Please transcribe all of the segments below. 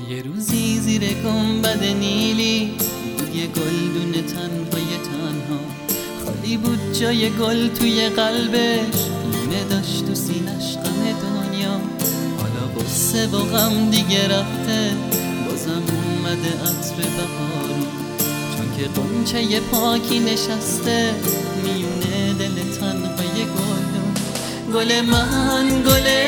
یه روزی زیر گنبد نیلی بود یه گلدون تنهای تنها، خالی بود جای گل توی قلبش، لونه داشت تو سینش غم دنیا. حالا غصه و غم دیگه رفته، بازم اومده عطر بهارون، چون که غنچه پاکی نشسته میونه دل تنهای گلدون. گل من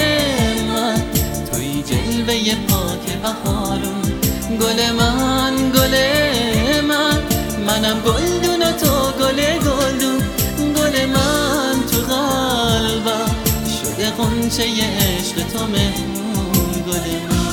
توی جلوه پاک بهارون، گل من منم گلدون و تو گلدون. گل من تو قلبم شده غنچه عشق تو مهمون. گل من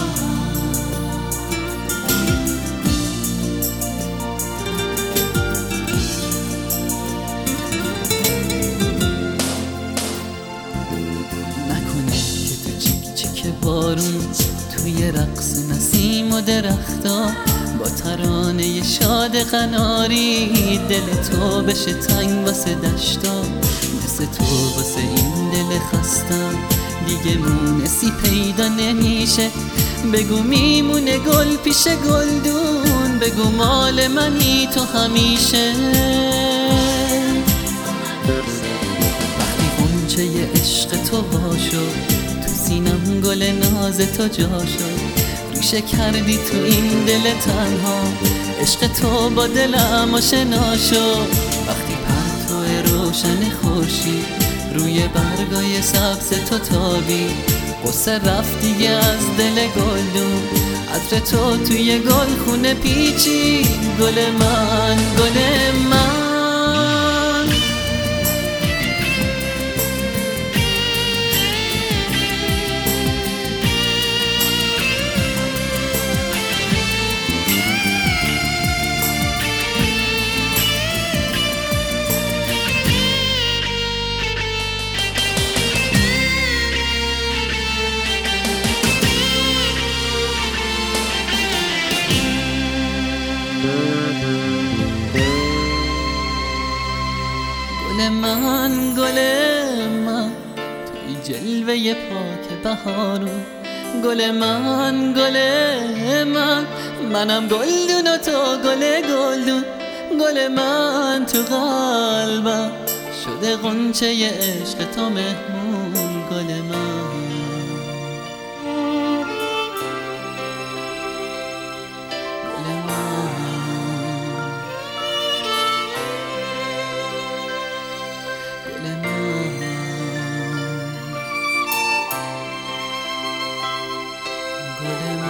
نکنه که تو چیک چیک بارون، توی رقص نسیم و درختا، با ترانه شاد قناری دل تو بشه تنگ واسه دشتا. مثل تو واسه این دل خستم دیگه مونسی پیدا نمیشه. بگو میمونه گل پیش گلدون، بگو مال منی تو همیشه. وقتی غنچه عشق تو وا شد، تو سینم گل ناز تو جا شد، ریشه کردی تو این دل تنها، عشق تو با دلم آشنا شد. وقتی پرتو روشن خورشید روی برگای سبز تو تابی، غصه رفت دیگه از دل گلدون، عطر تو توی گل خونه پیچی. گل من گل من توی جلوه پاک بهارون، گل من منم گلدون و تو گلدون. گل من تو قلبم شده غنچه عشق تو مهمون. گل من گل من